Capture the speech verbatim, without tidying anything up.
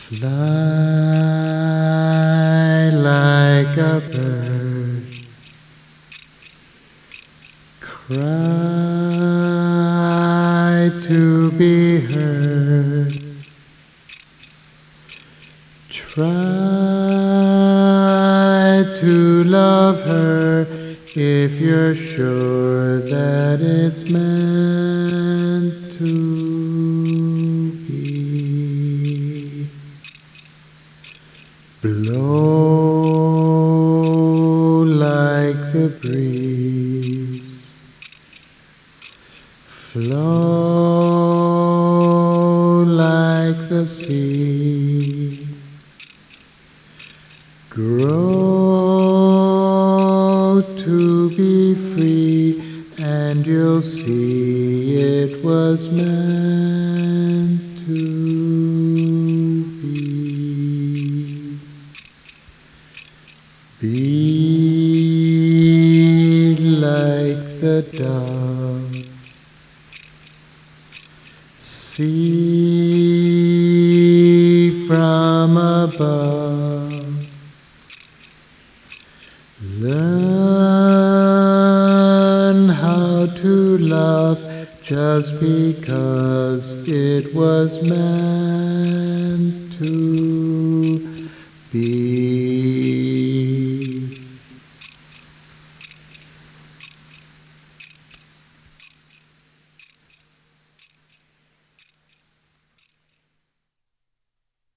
Fly like a bird, cry to be heard, try to love her if you're sure that it's meant to be. Blow like the breeze, flow like the sea, grow to be free, and you'll see it was meant to be. Be like the dove, see from above, learn how to love just because it was meant to be.